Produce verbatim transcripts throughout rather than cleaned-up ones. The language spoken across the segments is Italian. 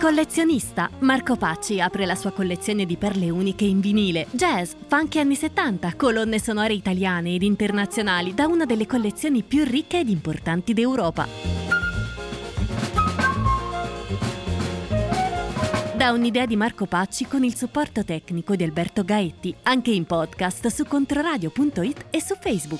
Collezionista, Marco Pacci apre la sua collezione di perle uniche in vinile, jazz, funk anni settanta, colonne sonore italiane ed internazionali da una delle collezioni più ricche ed importanti d'Europa. Da un'idea di Marco Pacci con il supporto tecnico di Alberto Gaetti, anche in podcast su controradio punto it e su Facebook.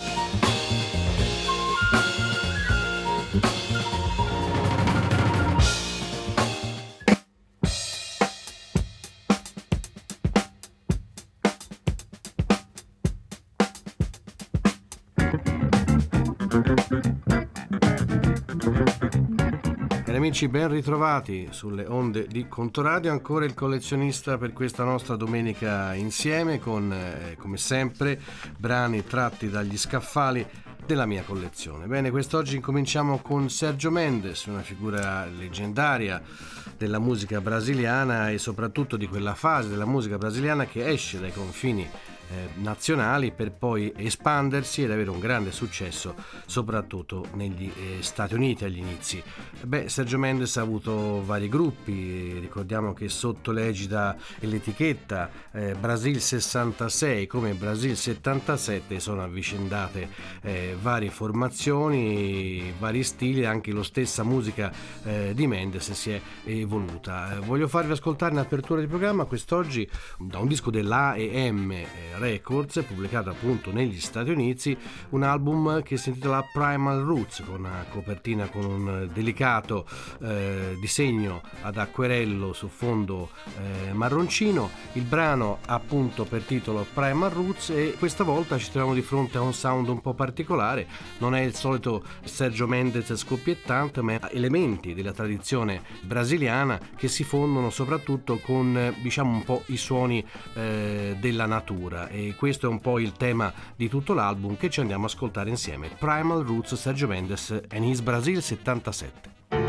Amici, ben ritrovati sulle onde di Controradio, ancora il collezionista per questa nostra domenica insieme con, eh, come sempre, brani tratti dagli scaffali della mia collezione. Bene, quest'oggi incominciamo con Sergio Mendes, una figura leggendaria della musica brasiliana e soprattutto di quella fase della musica brasiliana che esce dai confini Eh, nazionali per poi espandersi ed avere un grande successo soprattutto negli eh, Stati Uniti agli inizi. Beh, Sergio Mendes ha avuto vari gruppi, ricordiamo che sotto l'egida e l'etichetta eh, Brasil sessantasei come Brasil settantasette sono avvicendate eh, varie formazioni, vari stili, anche la stessa musica eh, di Mendes si è evoluta. Eh, voglio farvi ascoltare in apertura di programma quest'oggi da un disco dell'A e M eh, Records, pubblicato appunto negli Stati Uniti, un album che si intitola Primal Roots, con una copertina con un delicato eh, disegno ad acquerello su fondo eh, marroncino. Il brano ha appunto per titolo Primal Roots e questa volta ci troviamo di fronte a un sound un po' particolare. Non è il solito Sergio Mendes scoppiettante, ma elementi della tradizione brasiliana che si fondono soprattutto con, diciamo, un po' i suoni eh, della natura. E questo è un po' il tema di tutto l'album che ci andiamo a ascoltare insieme. Primal Roots, Sergio Mendes and his Brasil settantasette.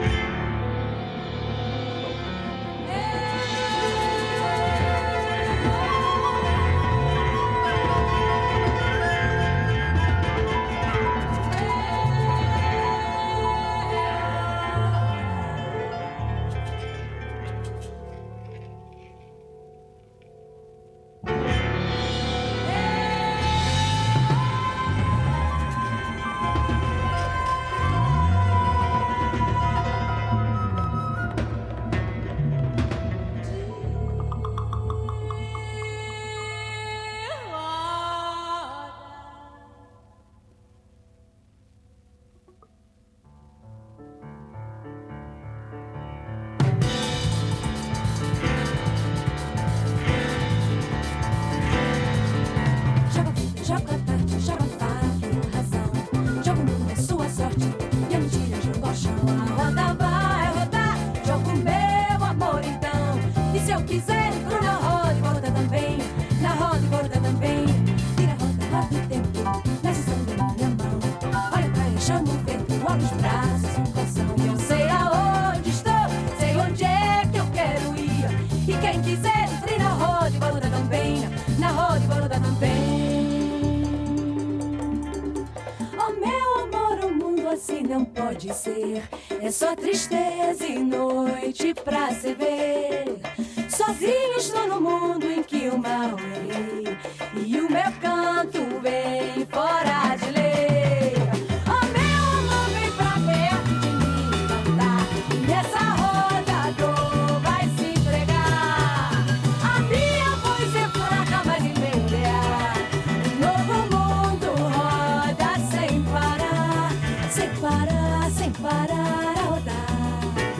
Pode ser, é só tristeza e noite pra se ver. Sozinho estou no mundo em que o mal errei e o meu canto vem fora de lei. Oh, meu amor, vem pra perto de mim cantar, e nessa roda a dor vai se entregar. A minha voz é fraca, mas inverear. Um novo mundo roda sem parar, sem parar, sem parar a rodar,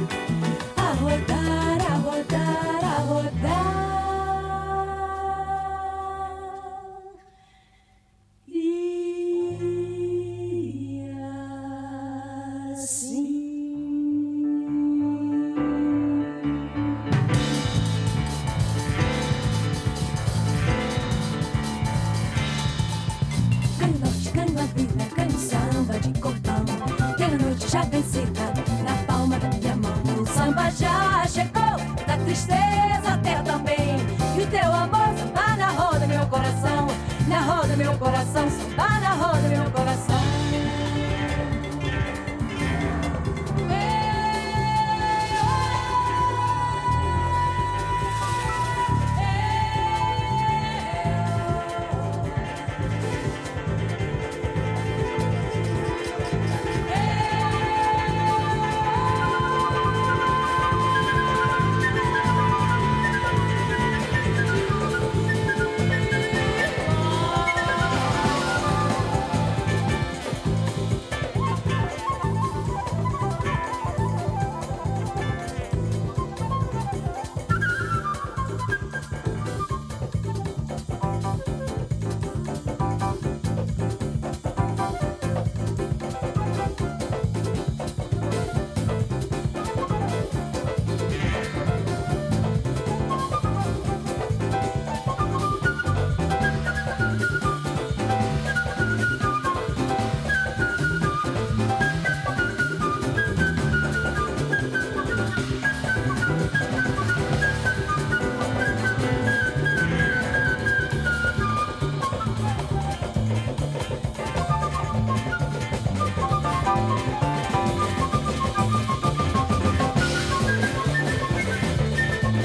a rodar, a rodar, a rodar. E assim ganho norte, ganho a vida, ganho samba de cordão. Tenho a noite já vencida na palma da minha mão. O samba já chegou, da tristeza até também. E o teu amor samba na roda, meu coração. Na roda, meu coração, samba na roda, meu coração.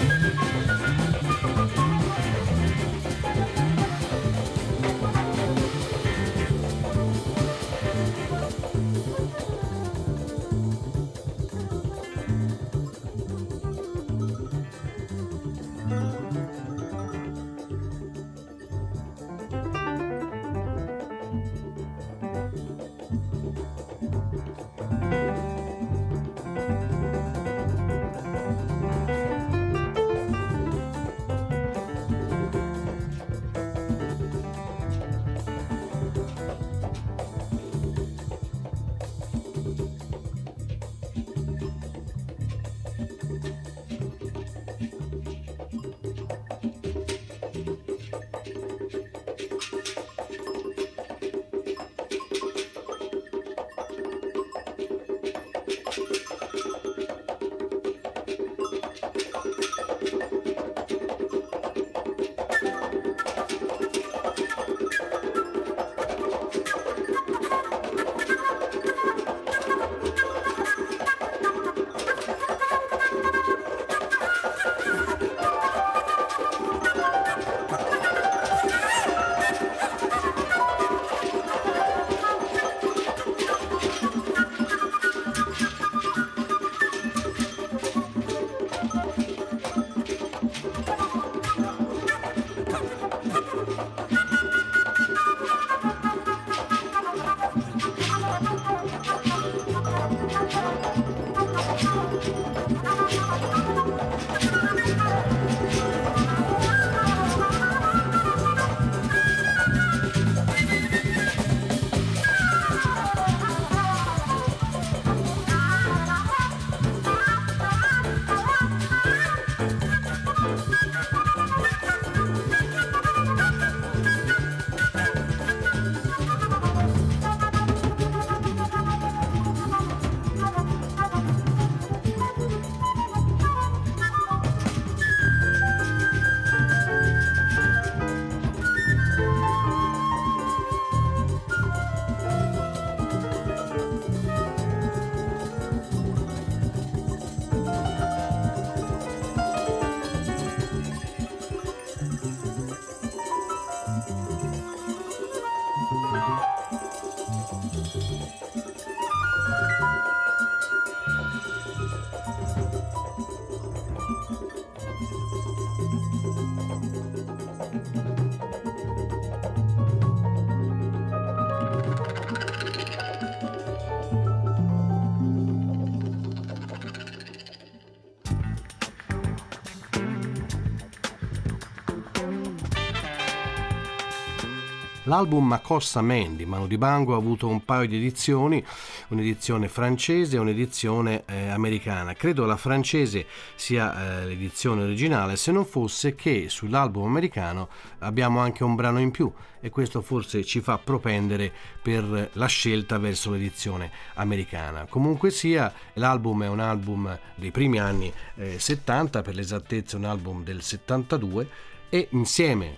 L'album Makossa Man di Manu Dibango ha avuto un paio di edizioni, un'edizione francese e un'edizione eh, americana. Credo la francese sia eh, l'edizione originale, se non fosse che sull'album americano abbiamo anche un brano in più, e questo forse ci fa propendere per la scelta verso l'edizione americana. Comunque sia, l'album è un album dei primi anni eh, settanta, per l'esattezza un album del settantadue, e insieme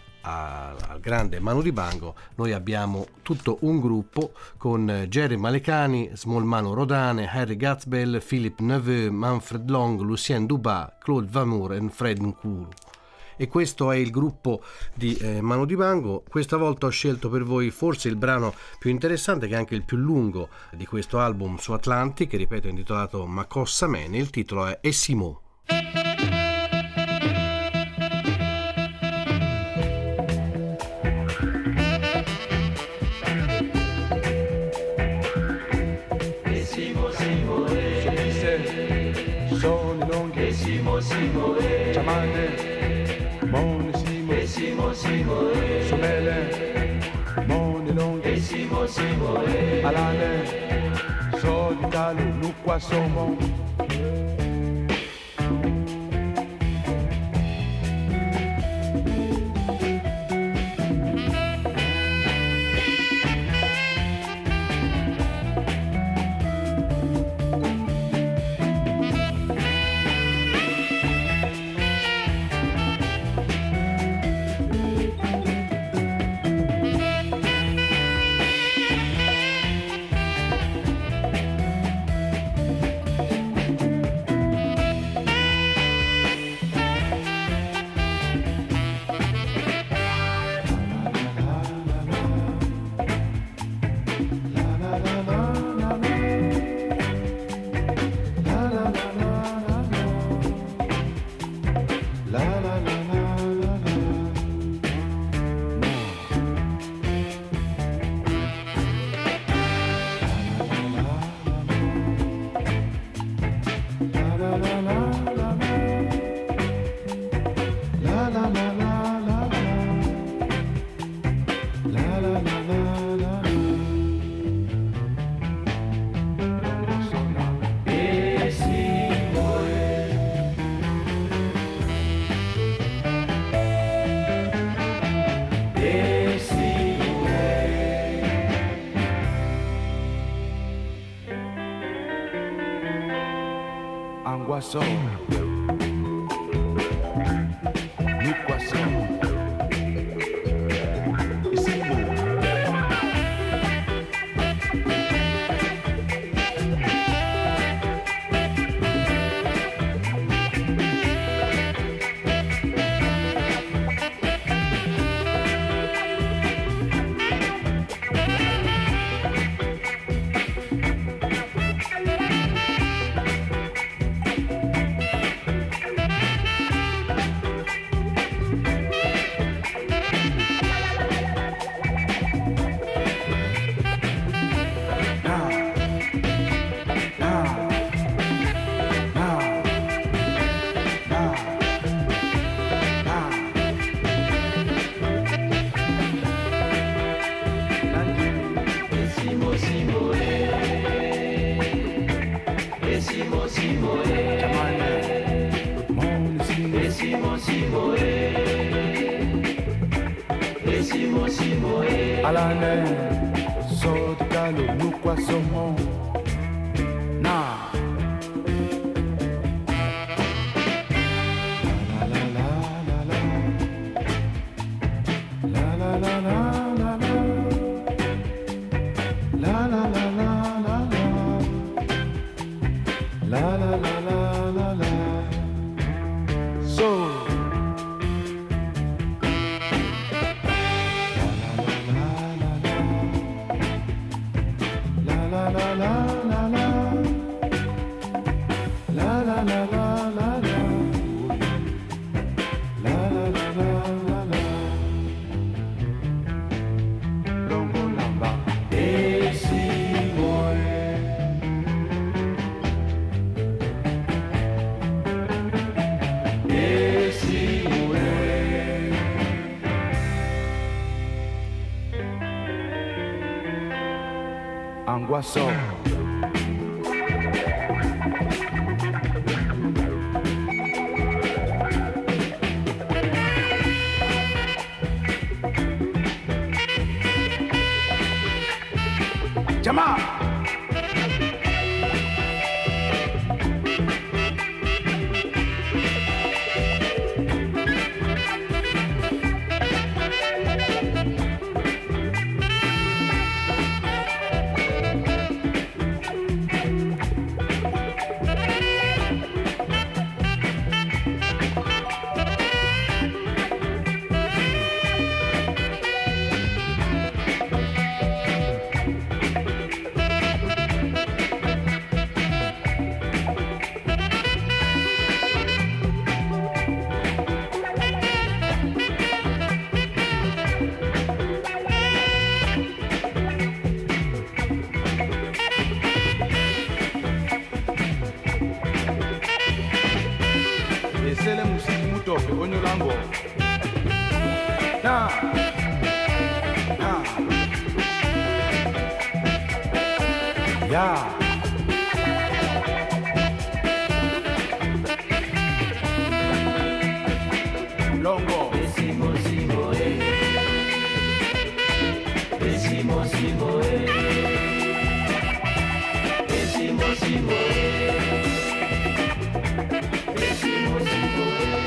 al grande Manu Dibango noi abbiamo tutto un gruppo con Jerry Malecani, Small Manu Rodane, Harry Gatsbell, Philippe Neveu, Manfred Long, Lucien Dubas, Claude Vamour e Fred Nkulu. E questo è il gruppo di eh, Manu Dibango. Questa volta ho scelto per voi forse il brano più interessante, che è anche il più lungo di questo album su Atlantic, che ripeto è intitolato Makossa Man, il titolo è Essimo. Simo e Ciamane, Mone Simo e Simo Simo e Somele, Mone Longhe e Simo Simo e Alane, So di Calu, Lucqua Somo. Anguaço, Nuquaço, Isimu. Alane, so de calo, nuqua somo, na. La la la la la, la la la la la la, la la la la la la, la la la la la la, so. La la la la la, la la la la la la, la la la la la, longo lamba, e si muore, e si muore, Anguaço. Jama. Sele musiki mutope onyolango na na ya longo besimo simo eh besimo simo eh besimo simo eh besimo simo eh.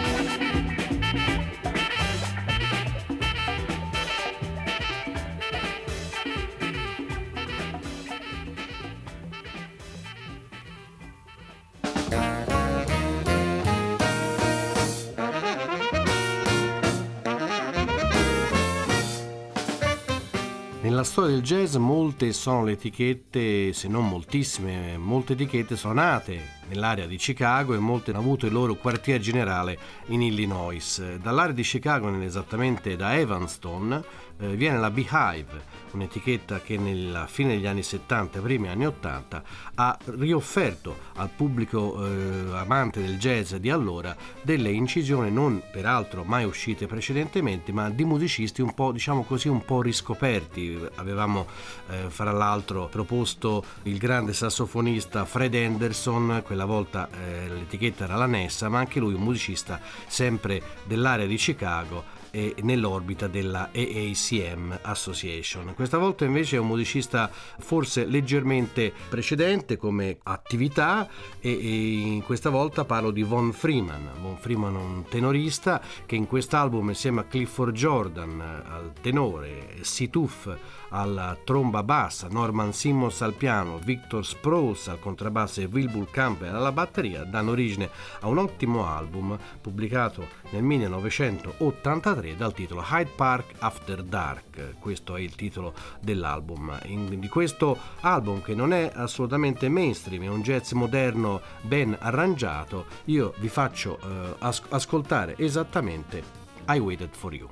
Nella storia del jazz molte sono le etichette, se non moltissime, molte etichette sono nate nell'area di Chicago e molti hanno avuto il loro quartier generale in Illinois. Dall'area di Chicago, esattamente da Evanston, eh, viene la Beehive, un'etichetta che nella fine degli anni settanta e primi anni ottanta ha riofferto al pubblico eh, amante del jazz di allora delle incisioni non peraltro mai uscite precedentemente, ma di musicisti un po', diciamo così, un po' riscoperti. Avevamo eh, fra l'altro proposto il grande sassofonista Fred Henderson, quella volta eh, l'etichetta era la Nessa, ma anche lui un musicista sempre dell'area di Chicago e nell'orbita della A A C M Association. Questa volta invece è un musicista forse leggermente precedente come attività e, e in questa volta parlo di Von Freeman. Von Freeman è un tenorista che in quest'album insieme a Clifford Jordan al tenore, Situf alla tromba bassa, Norman Simmons al piano, Victor Sprouse al contrabbasso e Wilbur Campbell alla batteria danno origine a un ottimo album pubblicato nel millenovecentottantatré dal titolo Hyde Park After Dark. Questo è il titolo dell'album. In, di questo album, che non è assolutamente mainstream, è un jazz moderno ben arrangiato, io vi faccio eh, as- ascoltare esattamente I Waited For You.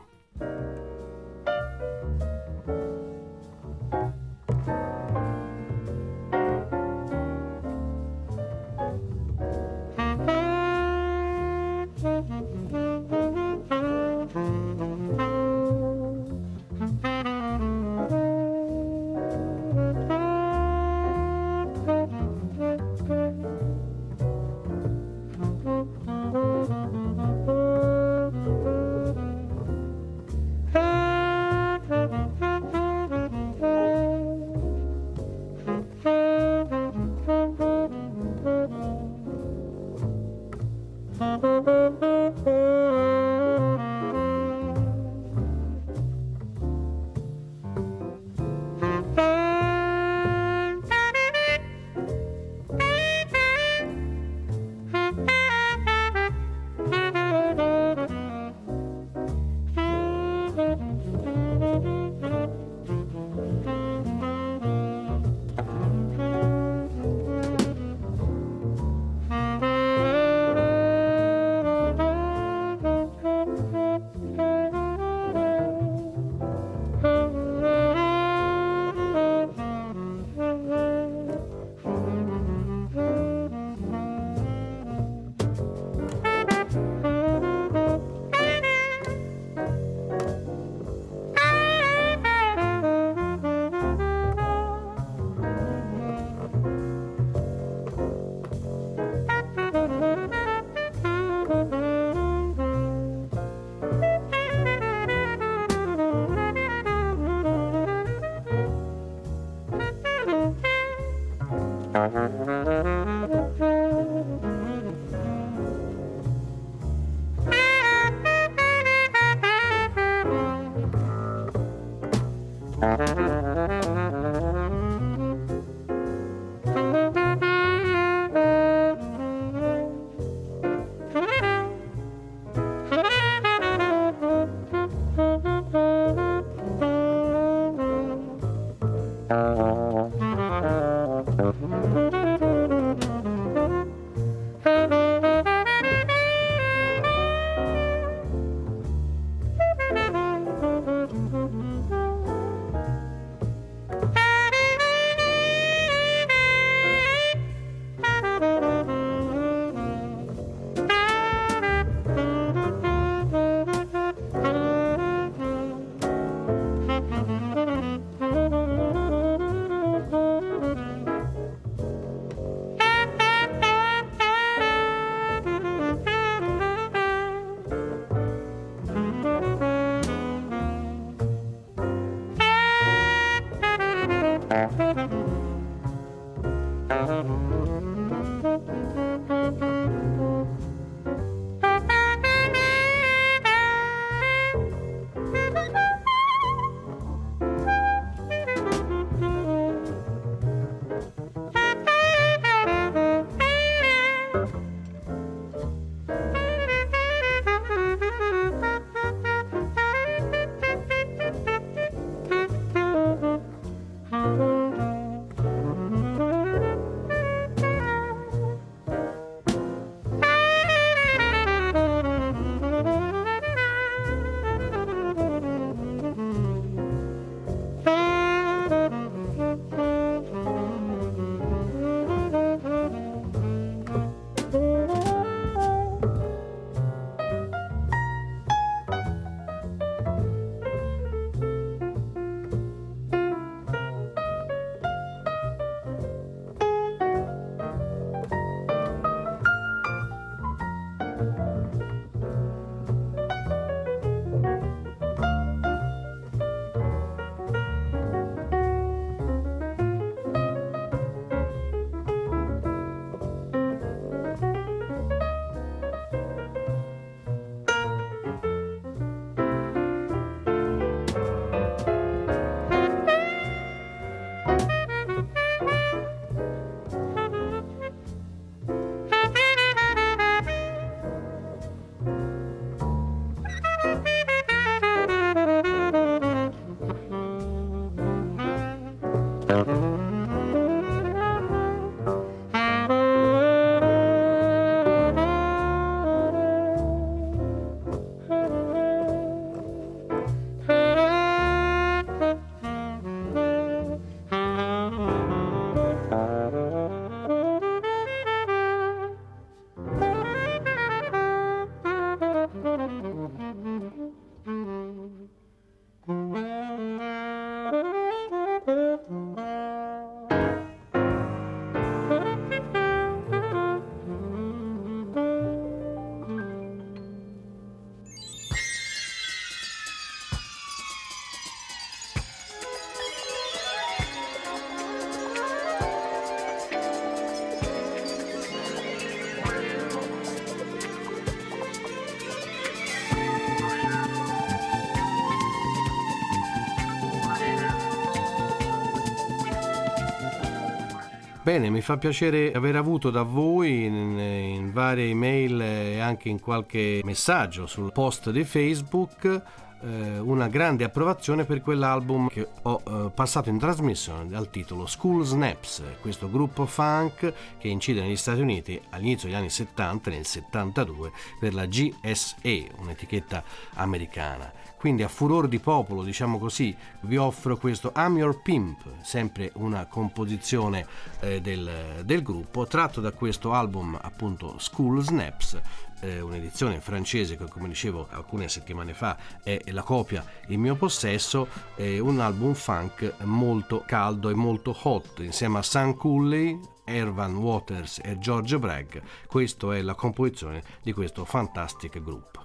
Bene, mi fa piacere aver avuto da voi in, in varie email e anche in qualche messaggio sul post di Facebook eh, una grande approvazione per quell'album che ho eh, passato in trasmissione dal titolo School Snaps, questo gruppo funk che incide negli Stati Uniti all'inizio degli anni settanta, nel settantadue, per la G S A, un'etichetta americana. Quindi a furor di popolo, diciamo così, vi offro questo I'm Your Pimp, sempre una composizione eh, del, del gruppo, tratto da questo album appunto School Snaps, eh, un'edizione francese che, come dicevo alcune settimane fa, è la copia in mio possesso, è un album funk molto caldo e molto hot, insieme a Sam Cooley, Ervan Waters e George Bragg. Questa è la composizione di questo fantastic group.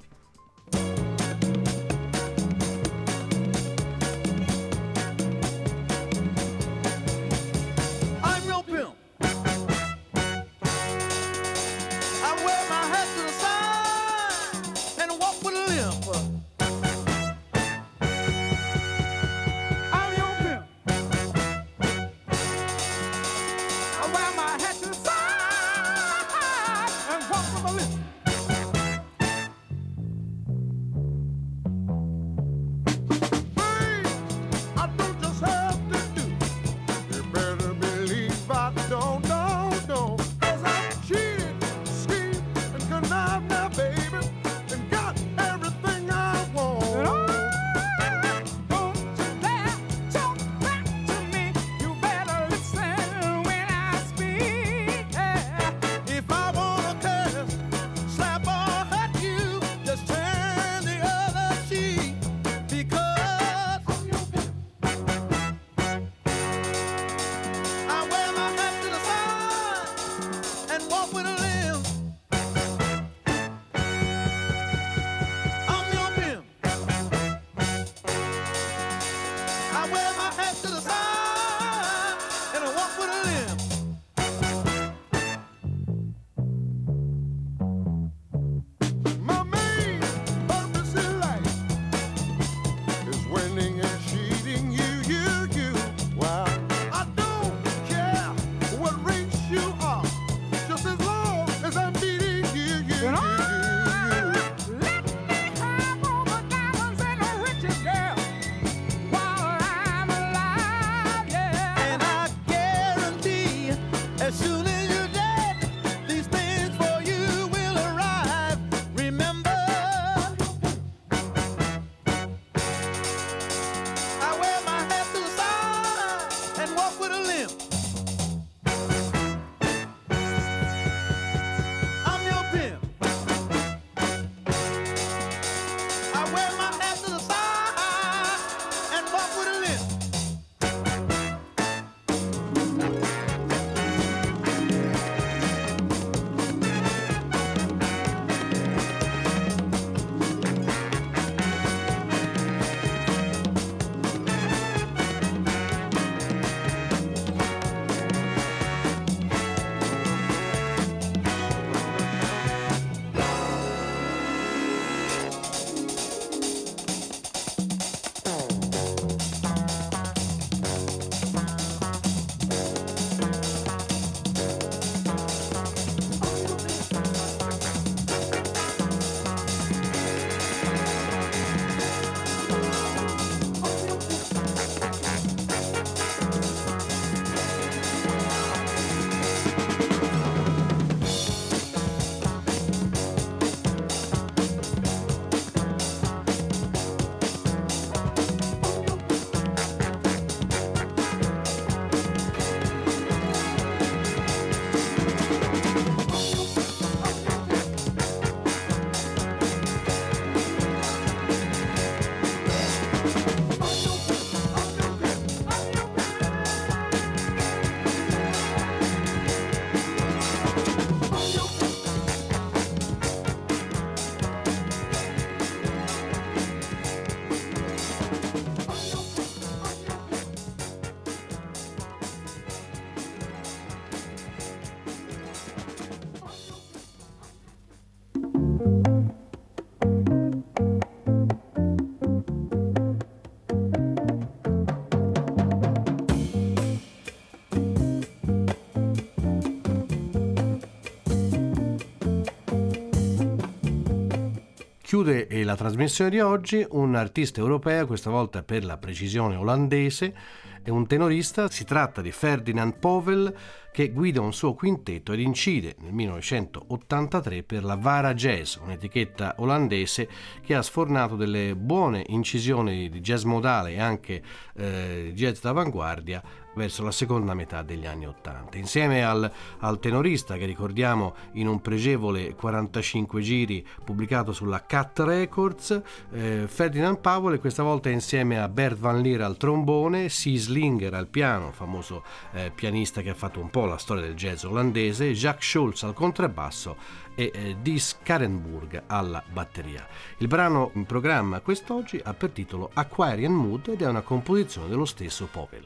chiude la trasmissione di oggi un artista europeo, questa volta per la precisione olandese, è un tenorista, si tratta di Ferdinand Povel, che guida un suo quintetto ed incide nel millenovecentottantatré per la Vara Jazz, un'etichetta olandese che ha sfornato delle buone incisioni di jazz modale e anche eh, jazz d'avanguardia verso la seconda metà degli anni Ottanta. Insieme al, al tenorista, che ricordiamo in un pregevole quarantacinque giri pubblicato sulla Cat Records, eh, Ferdinand Powell questa volta insieme a Bert Van Leer al trombone, Cy Slinger al piano, famoso eh, pianista che ha fatto un po' la storia del jazz olandese, Jacques Schulz al contrabbasso e eh, Dis Karenburg alla batteria. Il brano in programma quest'oggi ha per titolo Aquarian Mood ed è una composizione dello stesso Powell.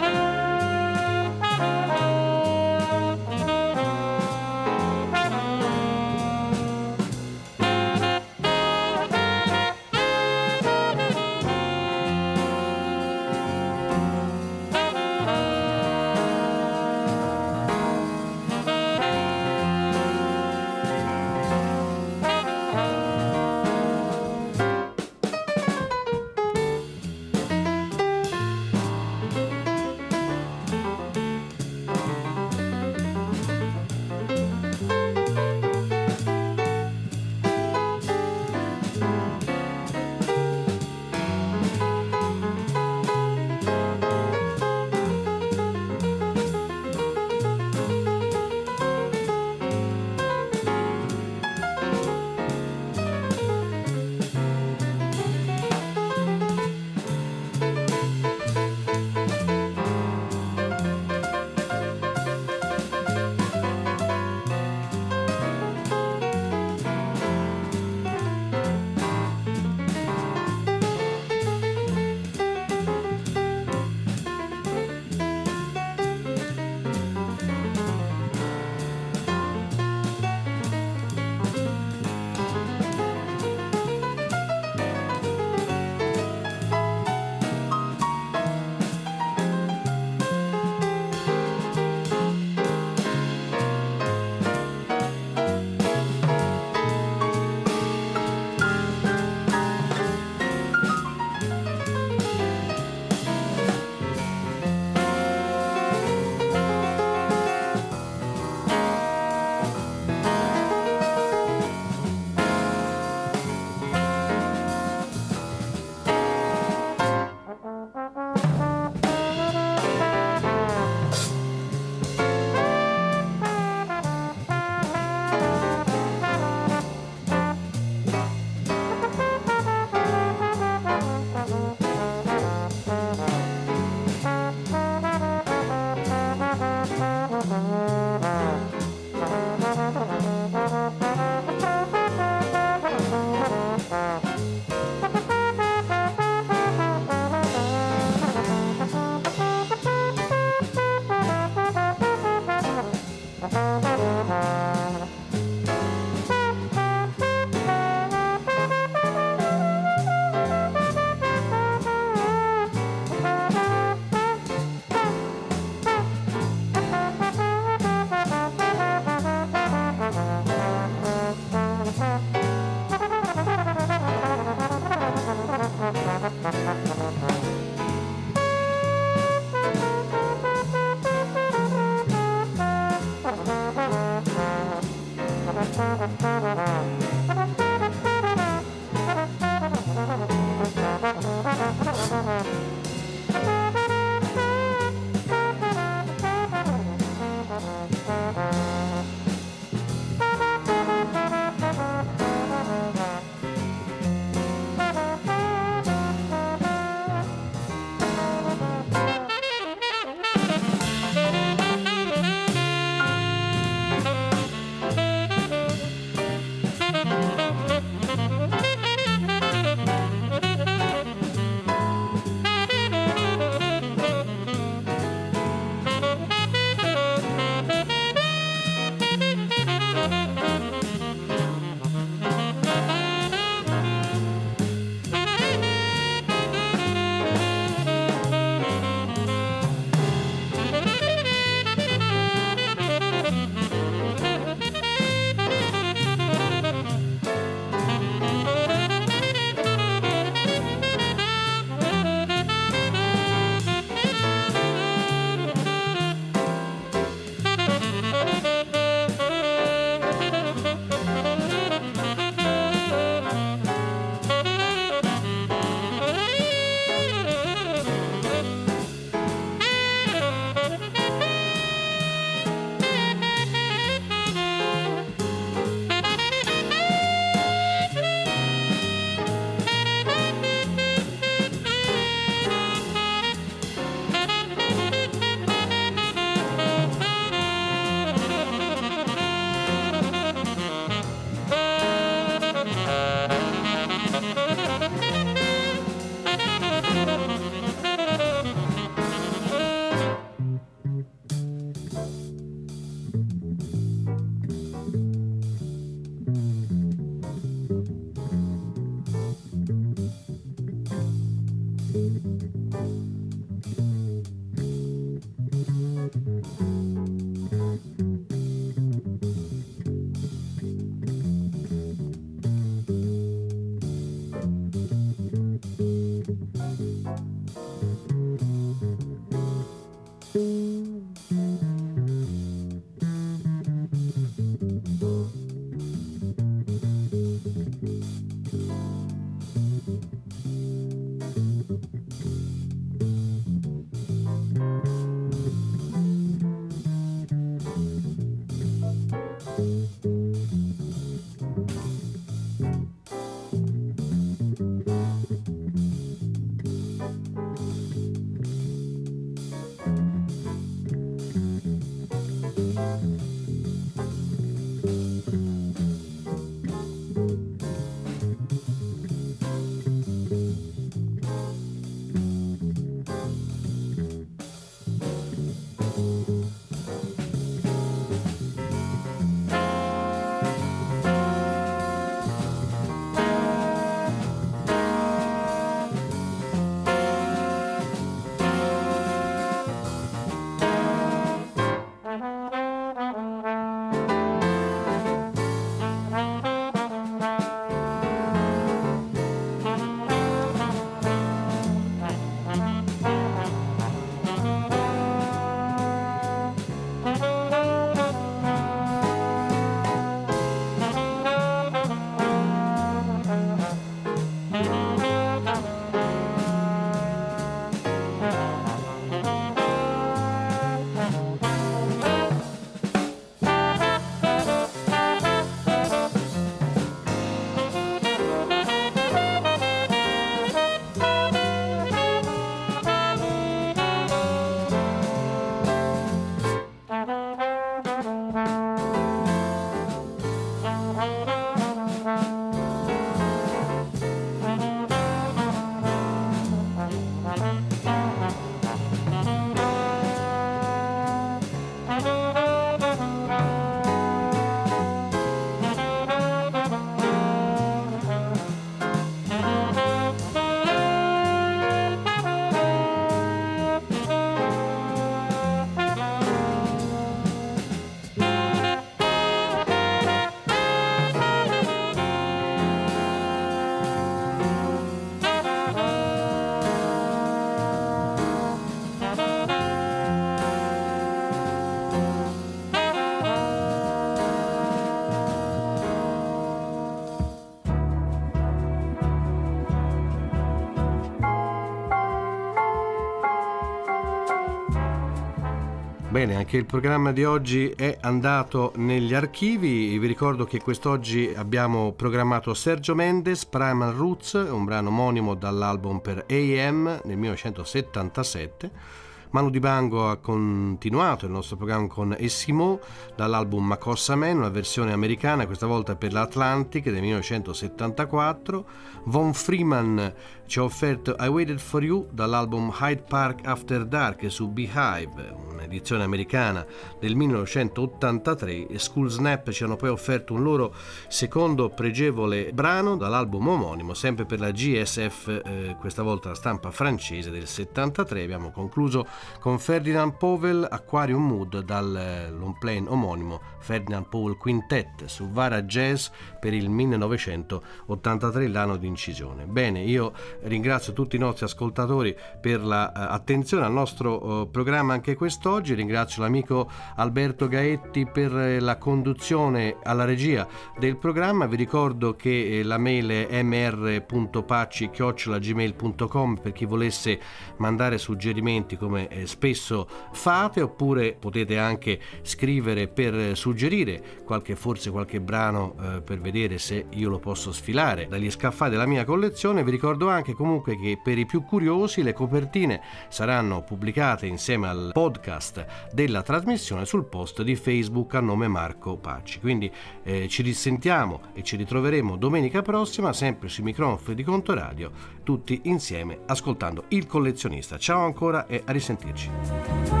Bene, anche il programma di oggi è andato negli archivi. Vi ricordo che quest'oggi abbiamo programmato Sergio Mendes, Primal Roots, un brano omonimo dall'album per A M nel millenovecentosettantasette. Manu Dibango ha continuato il nostro programma con Eskimo dall'album Makossa Man, una versione americana, questa volta per l'Atlantic del millenovecentosettantaquattro. Von Freeman ci ha offerto I Waited For You dall'album Hyde Park After Dark su Beehive, un'edizione americana del millenovecentottantatré. E School Snap ci hanno poi offerto un loro secondo pregevole brano dall'album omonimo, sempre per la G S F, eh, questa volta la stampa francese del settantatré. Abbiamo concluso con Ferdinand Powell, Aquarium Mood, dal long play omonimo Ferdinand Powell Quintet su Vara Jazz per il millenovecentottantatré, l'anno di incisione. Bene, io ringrazio tutti i nostri ascoltatori per l'attenzione al nostro uh, programma anche quest'oggi. Ringrazio l'amico Alberto Gaetti per la conduzione alla regia del programma. Vi ricordo che eh, la mail è m r punto pacci chiocciola gmail punto com per chi volesse mandare suggerimenti, come eh, spesso fate, oppure potete anche scrivere per suggerire qualche forse qualche brano eh, per vedere se io lo posso sfilare dagli scaffali della mia collezione. Vi ricordo anche comunque che per i più curiosi le copertine saranno pubblicate insieme al podcast della trasmissione sul post di Facebook a nome Marco Pacci. Quindi eh, ci risentiamo e ci ritroveremo domenica prossima sempre sui microfoni di Contoradio, tutti insieme ascoltando Il Collezionista. Ciao ancora e a risentirci.